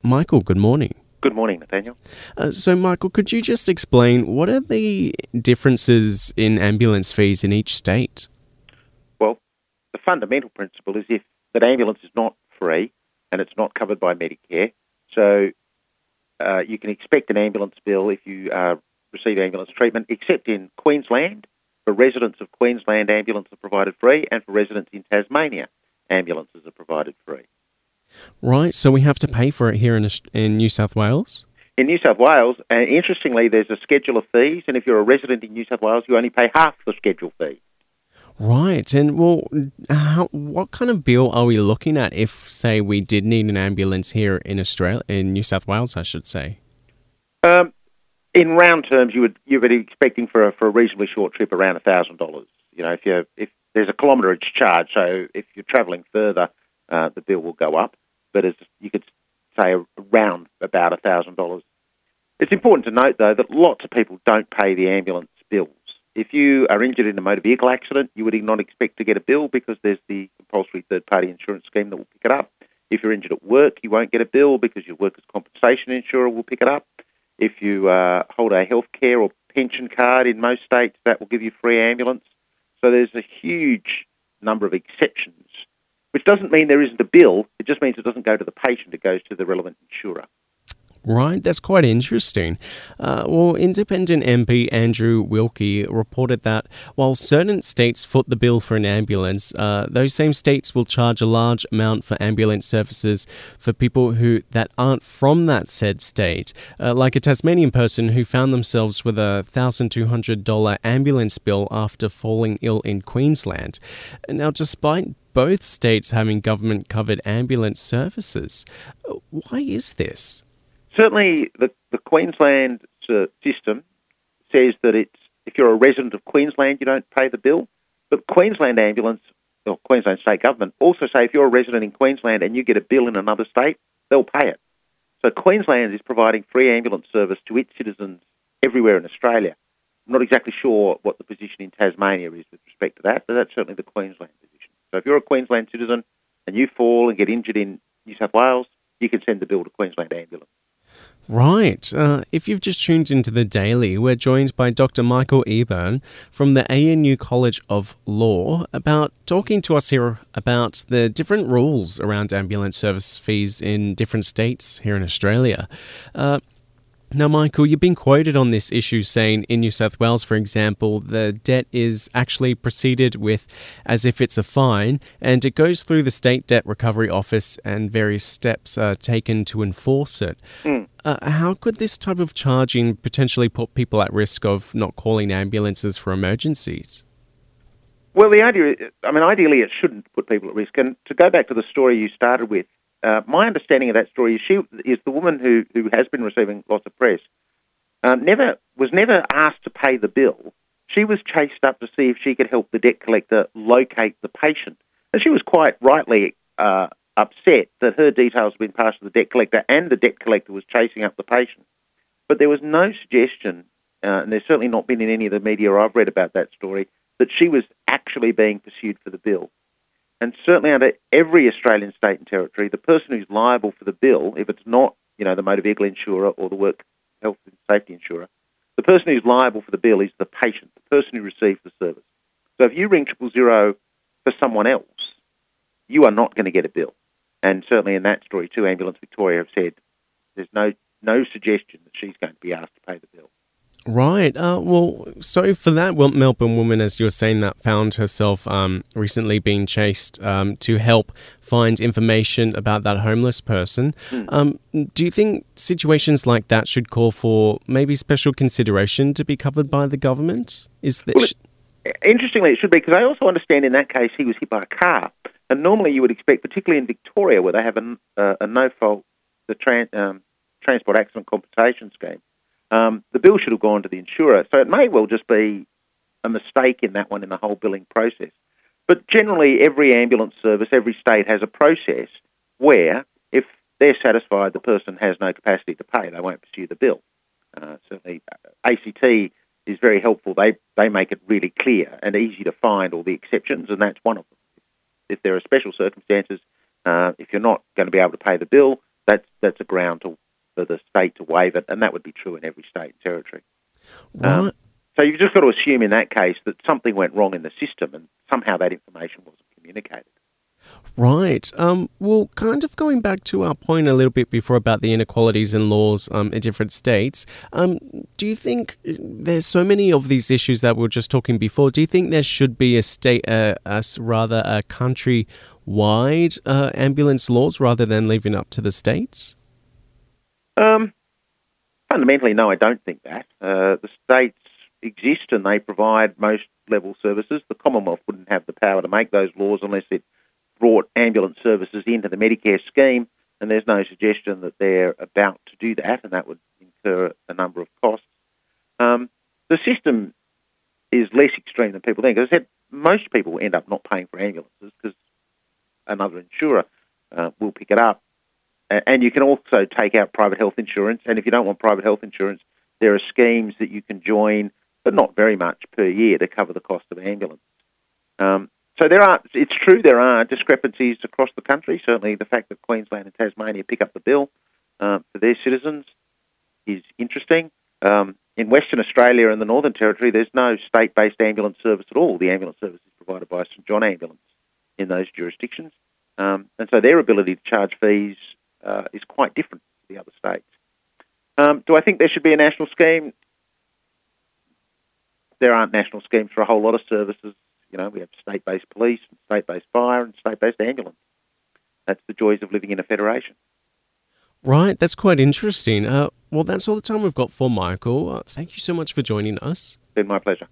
Michael, good morning. Good morning, Nathaniel. So, Michael, could you just explain what are the differences in ambulance fees in each state? Well, the fundamental principle is that ambulance is not free and it's not covered by Medicare. So you can expect an ambulance bill if you receive ambulance treatment, except in Queensland. For residents of Queensland, ambulances are provided free, and for residents in Tasmania, ambulances are provided free. Right, so we have to pay for it here in New South Wales? In New South Wales, interestingly, there's a schedule of fees, and if you're a resident in New South Wales, you only pay half the schedule fee. Right, and what kind of bill are we looking at if, say, we did need an ambulance here in Australia, in New South Wales, I should say? In round terms, you would be expecting for a reasonably short trip around $1,000. You know, if there's a kilometrage charge, so if you're travelling further, the bill will go up. But as you could say, around about $1,000. It's important to note, though, that lots of people don't pay the ambulance bills. If you are injured in a motor vehicle accident, you would not expect to get a bill because there's the compulsory third-party insurance scheme that will pick it up. If you're injured at work, you won't get a bill because your workers' compensation insurer will pick it up. If you hold a healthcare or pension card in most states, that will give you free ambulance. So there's a huge number of exceptions, which doesn't mean there isn't a bill. It just means it doesn't go to the patient. It goes to the relevant insurer. Right, that's quite interesting. Well, Independent MP Andrew Wilkie reported that while certain states foot the bill for an ambulance, those same states will charge a large amount for ambulance services for people that aren't from that said state, like a Tasmanian person who found themselves with a $1,200 ambulance bill after falling ill in Queensland. Now, despite both states having government-covered ambulance services, why is this? Certainly, the Queensland system says that if you're a resident of Queensland, you don't pay the bill. But Queensland Ambulance, or Queensland State Government, also say if you're a resident in Queensland and you get a bill in another state, they'll pay it. So Queensland is providing free ambulance service to its citizens everywhere in Australia. I'm not exactly sure what the position in Tasmania is with respect to that, but that's certainly the Queensland position. So if you're a Queensland citizen and you fall and get injured in New South Wales, you can send the bill to Queensland Ambulance. Right. If you've just tuned into The Daily, we're joined by Dr. Michael Eburn from the ANU College of Law about talking to us here about the different rules around ambulance service fees in different states here in Australia. Now, Michael, you've been quoted on this issue saying in New South Wales, for example, the debt is actually proceeded with as if it's a fine, and it goes through the State Debt Recovery Office and various steps are taken to enforce it. How could this type of charging potentially put people at risk of not calling ambulances for emergencies? Well, ideally it shouldn't put people at risk. And to go back to the story you started with, my understanding of that story is she is the woman who has been receiving lots of press, was never asked to pay the bill. She was chased up to see if she could help the debt collector locate the patient. And she was quite rightly upset that her details had been passed to the debt collector and the debt collector was chasing up the patient. But there was no suggestion, and there's certainly not been in any of the media I've read about that story, that she was actually being pursued for the bill. And certainly under every Australian state and territory, the person who's liable for the bill, if it's not, the motor vehicle insurer or the work health and safety insurer, the person who's liable for the bill is the patient, the person who receives the service. So if you ring 000 for someone else, you are not going to get a bill. And certainly in that story too, Ambulance Victoria have said there's no suggestion that she's going to be asked to pay the bill. Right. Well, so for that Melbourne woman, as you were saying, that found herself recently being chased to help find information about that homeless person, do you think situations like that should call for maybe special consideration to be covered by the government? Interestingly, it should be, because I also understand in that case he was hit by a car. And normally you would expect, particularly in Victoria, where they have a no-fault transport accident compensation scheme, the bill should have gone to the insurer. So it may well just be a mistake in that one in the whole billing process. But generally, every ambulance service, every state has a process where if they're satisfied the person has no capacity to pay, they won't pursue the bill. Certainly, ACT is very helpful. They make it really clear and easy to find all the exceptions, and that's one of them. If there are special circumstances, if you're not going to be able to pay the bill, that's a ground for the state to waive it, and that would be true in every state and territory. Right. So you've just got to assume in that case that something went wrong in the system and somehow that information wasn't communicated. Right. Well, kind of going back to our point a little bit before about the inequalities in laws in different states, do you think there's so many of these issues that we were just talking before? Do you think there should be a country-wide ambulance laws rather than leaving up to the states? Fundamentally, no, I don't think that. The states exist and they provide most level services. The Commonwealth wouldn't have the power to make those laws unless it brought ambulance services into the Medicare scheme, and there's no suggestion that they're about to do that, and that would incur a number of costs. The system is less extreme than people think. As I said, most people end up not paying for ambulances because another insurer will pick it up. And you can also take out private health insurance, and if you don't want private health insurance, there are schemes that you can join, but not very much per year, to cover the cost of ambulance. So it's true there are discrepancies across the country. Certainly the fact that Queensland and Tasmania pick up the bill for their citizens is interesting. In Western Australia and the Northern Territory, there's no state-based ambulance service at all. The ambulance service is provided by St John Ambulance in those jurisdictions. And so their ability to charge fees is quite different to the other states. Do I think there should be a national scheme? There aren't national schemes for a whole lot of services. You know, we have state-based police, and state-based fire, and state-based ambulance. That's the joys of living in a federation. Right, that's quite interesting. Well, that's all the time we've got for Michael. Thank you so much for joining us. It's been my pleasure.